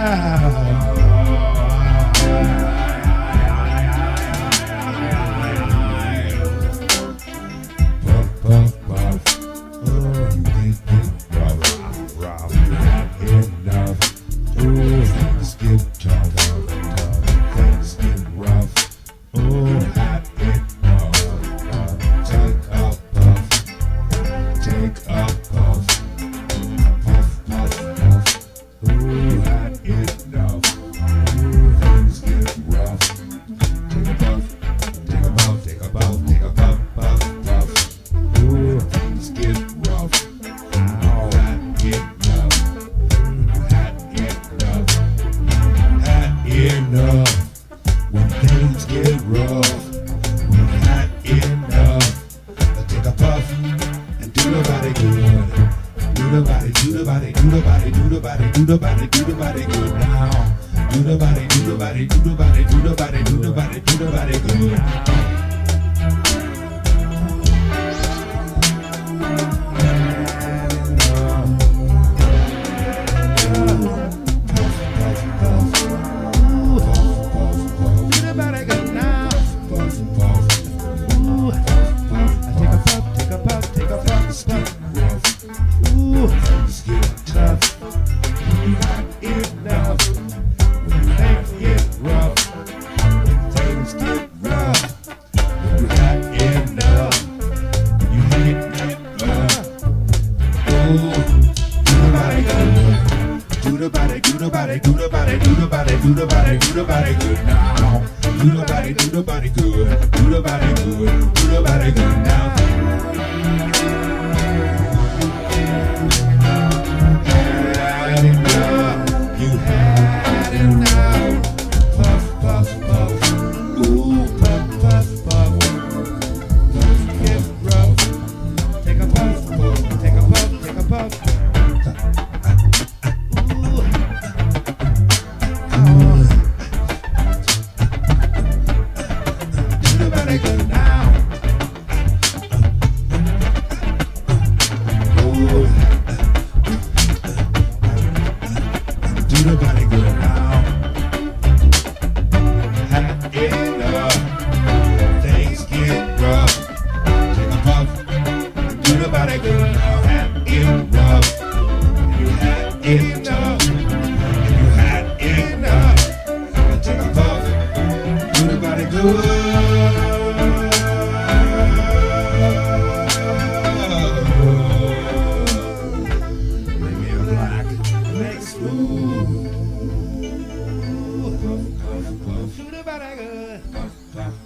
When things get rough, when hot enough, take a puff and do the body good. Do the body, do the body, do the body, do the body, do the body, do the body good now. Do the body, do the body, do the body, do the body, do the body, do the body good now. Do the body, do the body, do the body, do the body, do the body, do the body good now. Do the body good, do the body good, do the body good now. Had enough, you had enough. Puff, puff, puff, ooh, puff, puff, puff. Get rough. Take a puff, take a puff, take a puff. Good now. Do the body good now. Had enough. Things get rough. Take a puff. Do the body good now. Had enough. You had enough. You had enough. Take a puff. Do the body good. Ooh, puff, puff, puff. Do the body good. Puff, puff.